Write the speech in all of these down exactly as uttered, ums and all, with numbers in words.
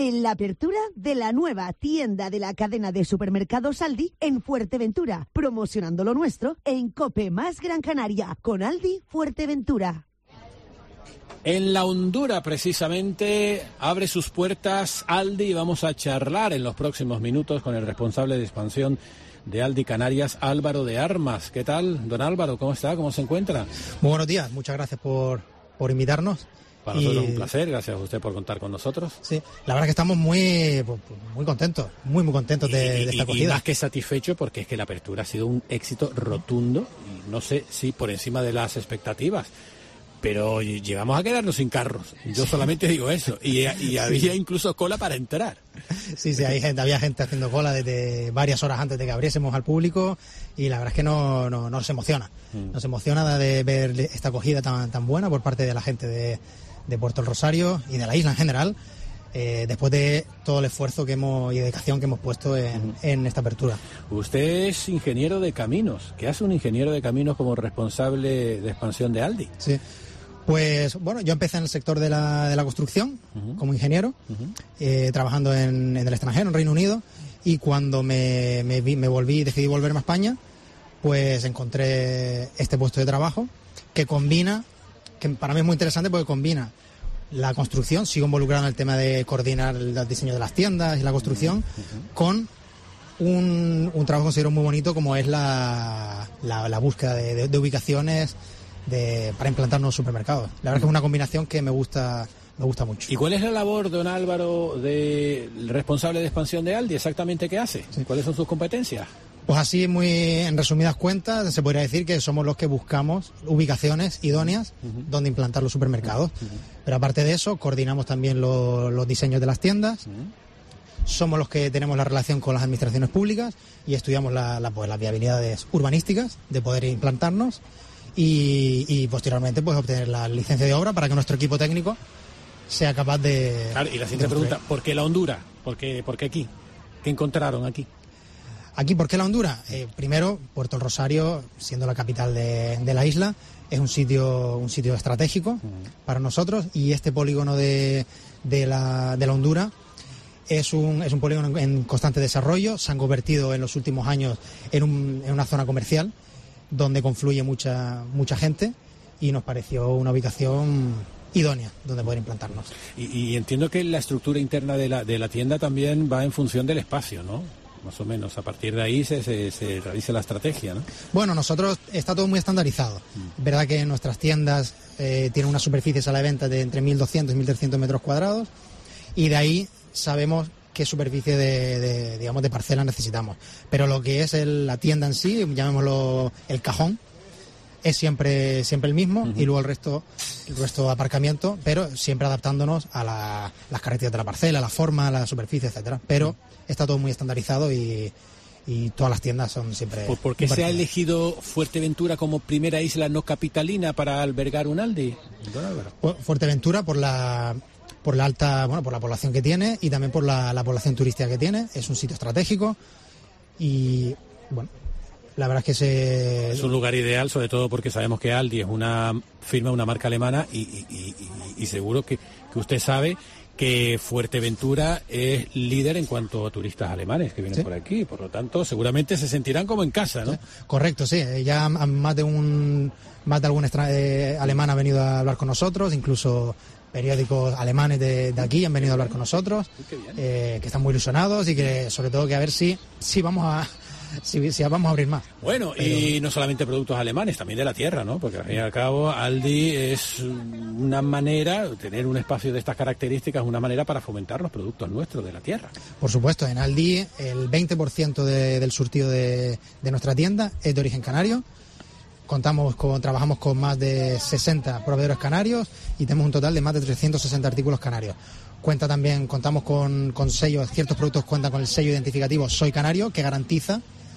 en la apertura de la nueva tienda de la cadena de supermercados Aldi en Fuerteventura, promocionando lo nuestro en COPE más Gran Canaria, con Aldi Fuerteventura. En la Hondura, precisamente, abre sus puertas Aldi y vamos a charlar en los próximos minutos con el responsable de expansión de Aldi Canarias, Álvaro de Armas. ¿Qué tal, don Álvaro? ¿Cómo está? ¿Cómo se encuentra? Muy buenos días, muchas gracias por, por invitarnos. Para y... nosotros es un placer, gracias a usted por contar con nosotros. Sí, la verdad es que estamos muy muy contentos, muy muy contentos de, y, de esta y, acogida. Y más que satisfecho porque es que la apertura ha sido un éxito rotundo, y no sé si por encima de las expectativas, pero llegamos a quedarnos sin carros. Yo solamente digo eso. Y, y había incluso cola para entrar. Sí, sí, hay gente, había gente haciendo cola desde varias horas antes de que abriésemos al público y la verdad es que no, no, nos emociona. Mm. Nos emociona de ver esta acogida tan, tan buena por parte de la gente de, de Puerto del Rosario y de la isla en general, eh, después de todo el esfuerzo que hemos y dedicación que hemos puesto en, mm. en esta apertura. Usted es ingeniero de caminos. ¿Qué hace un ingeniero de caminos como responsable de expansión de Aldi? Sí. Pues bueno, yo empecé en el sector de la, de la construcción uh-huh. como ingeniero, uh-huh. eh, trabajando en, en el extranjero, en Reino Unido, y cuando me, me, me volví, decidí volverme a España, pues encontré este puesto de trabajo que combina, que para mí es muy interesante porque combina la construcción, sigo involucrado en el tema de coordinar el diseño de las tiendas y la construcción, uh-huh. con un, un trabajo considero muy bonito como es la, la, la búsqueda de, de, de ubicaciones, De, para implantar nuevos supermercados. La verdad es que es una combinación que me gusta me gusta mucho. ¿Y cuál es la labor, don Álvaro, del responsable de expansión de Aldi? ¿Exactamente qué hace? Sí. ¿Cuáles son sus competencias? Pues así, muy en resumidas cuentas, se podría decir que somos los que buscamos ubicaciones idóneas uh-huh. donde implantar los supermercados. Uh-huh. Pero aparte de eso, coordinamos también lo, los diseños de las tiendas. Uh-huh. Somos los que tenemos la relación con las administraciones públicas y estudiamos la, la, pues, las viabilidades urbanísticas de poder implantarnos. Y, y posteriormente pues obtener la licencia de obra para que nuestro equipo técnico sea capaz de... Claro, y la siguiente pregunta, ¿por qué la Hondura? ¿Por qué, por qué aquí? ¿Qué encontraron aquí? Aquí, ¿por qué la Hondura? Eh, primero, Puerto del Rosario, siendo la capital de, de la isla, es un sitio un sitio estratégico uh-huh. para nosotros, y este polígono de, de, la, de la Hondura es un, es un polígono en, en constante desarrollo. Se han convertido en los últimos años en, un, en una zona comercial donde confluye mucha mucha gente y nos pareció una ubicación idónea donde poder implantarnos. Y, y entiendo que la estructura interna de la de la tienda también va en función del espacio, ¿no? Más o menos, a partir de ahí se, se, se realiza la estrategia, ¿no? Bueno, nosotros está todo muy estandarizado. Mm. Verdad que nuestras tiendas eh, tienen unas superficies a la venta de entre mil doscientos y mil trescientos metros cuadrados, y de ahí sabemos qué superficie de, de, digamos, de parcela necesitamos. Pero lo que es el, la tienda en sí, llamémoslo el cajón, es siempre siempre el mismo, uh-huh. y luego el resto el resto de aparcamiento, pero siempre adaptándonos a la, las características de la parcela, la forma, la superficie, etcétera. Pero uh-huh. está todo muy estandarizado y, y todas las tiendas son siempre... ¿Por, ¿por qué se ha elegido Fuerteventura como primera isla no capitalina para albergar un Aldi? Fuerteventura por la... por la alta, bueno, por la población que tiene y también por la, la población turística que tiene. Es un sitio estratégico y, bueno, la verdad es que se... es un lugar ideal, sobre todo porque sabemos que Aldi es una firma, una marca alemana, y, y, y, y seguro que, que usted sabe que Fuerteventura es líder en cuanto a turistas alemanes que vienen ¿Sí? por aquí, por lo tanto seguramente se sentirán como en casa, ¿no? Sí. Correcto, sí, ya más de un más de algún extra, eh, alemán ha venido a hablar con nosotros, incluso periódicos alemanes de, de aquí han venido a hablar con nosotros, eh, que están muy ilusionados y que sobre todo que a ver si si vamos a si, si vamos a abrir más. Bueno, pero... y no solamente productos alemanes, también de la tierra, ¿no? Porque al fin y al cabo Aldi es una manera, tener un espacio de estas características, una manera para fomentar los productos nuestros de la tierra. Por supuesto, en Aldi el veinte por ciento de, del surtido de, de nuestra tienda es de origen canario. Contamos con, trabajamos con más de sesenta proveedores canarios y tenemos un total de más de trescientos sesenta artículos canarios. Cuenta también, contamos con, con sellos, ciertos productos cuentan con el sello identificativo Soy Canario, que garantiza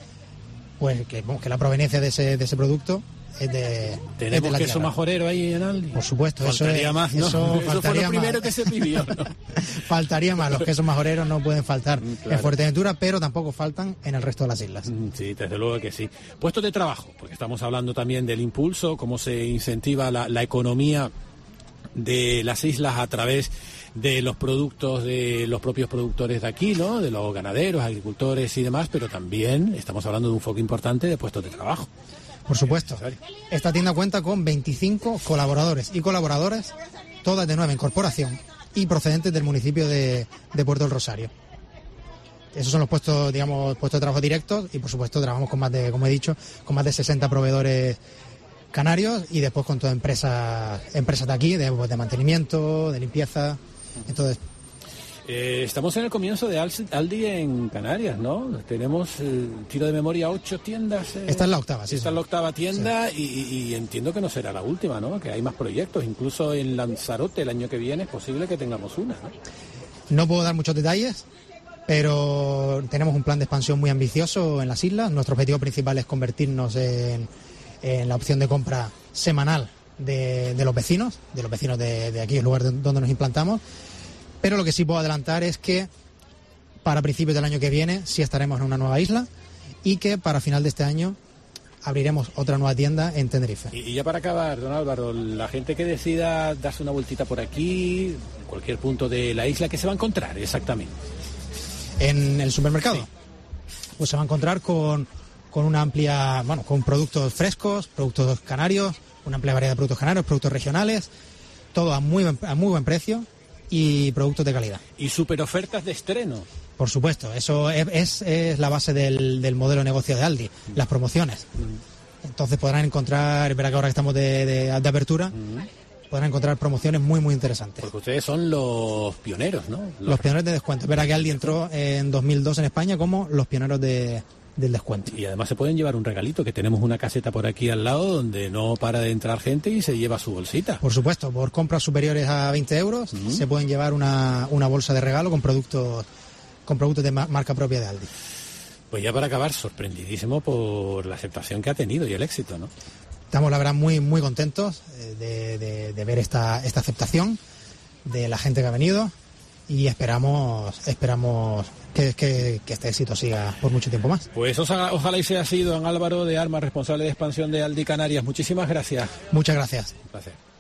pues que, que la proveniencia de ese, de ese producto es de... ¿Tenemos es de la queso tierra. Majorero ahí en Aldi? Por supuesto. Faltaría eso es, más, ¿no? Eso, eso fue lo primero más. que se pidió, ¿no? Faltaría más, los quesos majoreros no pueden faltar claro. en Fuerteventura, pero tampoco faltan en el resto de las islas. Sí, desde luego que sí. Puestos de trabajo, porque estamos hablando también del impulso, cómo se incentiva la, la economía de las islas a través de los productos de los propios productores de aquí, ¿no? De los ganaderos, agricultores y demás, pero también estamos hablando de un foco importante de puestos de trabajo. Por supuesto. Esta tienda cuenta con veinticinco colaboradores y colaboradoras, todas de nueva incorporación y procedentes del municipio de, de Puerto del Rosario. Esos son los puestos, digamos, puestos de trabajo directos y, por supuesto, trabajamos con más de, como he dicho, con más de sesenta proveedores canarios y después con todas empresas empresas de aquí, de, de mantenimiento, de limpieza. Entonces, eh, estamos en el comienzo de Aldi en Canarias, ¿no? Tenemos, eh, tiro de memoria, ocho tiendas. Eh, esta es la octava, sí. Esta sí. es la octava tienda sí. y, y entiendo que no será la última, ¿no? Que hay más proyectos, incluso en Lanzarote el año que viene es posible que tengamos una, ¿no? No puedo dar muchos detalles, pero tenemos un plan de expansión muy ambicioso en las islas. Nuestro objetivo principal es convertirnos en, en la opción de compra semanal de, de los vecinos, de los vecinos de, de aquí, el lugar donde nos implantamos. Pero lo que sí puedo adelantar es que para principios del año que viene sí estaremos en una nueva isla y que para final de este año abriremos otra nueva tienda en Tenerife. Y, y ya para acabar, don Álvaro, la gente que decida darse una vueltita por aquí, en cualquier punto de la isla, ¿qué se va a encontrar exactamente? En el supermercado, sí. Pues se va a encontrar con, con una amplia, bueno, con productos frescos, productos canarios, una amplia variedad de productos canarios, productos regionales, todo a muy, a muy buen precio y productos de calidad. Y super ofertas de estreno. Por supuesto, eso es, es, es la base del, del modelo de negocio de Aldi, mm. las promociones. Mm. Entonces podrán encontrar, verá que ahora que estamos de, de, de apertura, mm. podrán encontrar promociones muy, muy interesantes. Porque ustedes son los pioneros, ¿no? Los, los pioneros de descuento. Verá que Aldi entró en dos mil dos en España como los pioneros de... del descuento. Y además se pueden llevar un regalito, que tenemos una caseta por aquí al lado donde no para de entrar gente y se lleva su bolsita. Por supuesto, por compras superiores a veinte euros uh-huh. se pueden llevar una, una bolsa de regalo con productos con productos de ma- marca propia de Aldi. Pues ya para acabar, sorprendidísimo por la aceptación que ha tenido y el éxito, ¿no? Estamos, la verdad, muy muy contentos de, de, de ver esta, esta aceptación de la gente que ha venido y esperamos esperamos que, que, que este éxito siga por mucho tiempo más. Pues ojalá, ojalá y sea así, don Álvaro de Armas, responsable de expansión de Aldi Canarias. Muchísimas gracias. Muchas gracias. Un placer.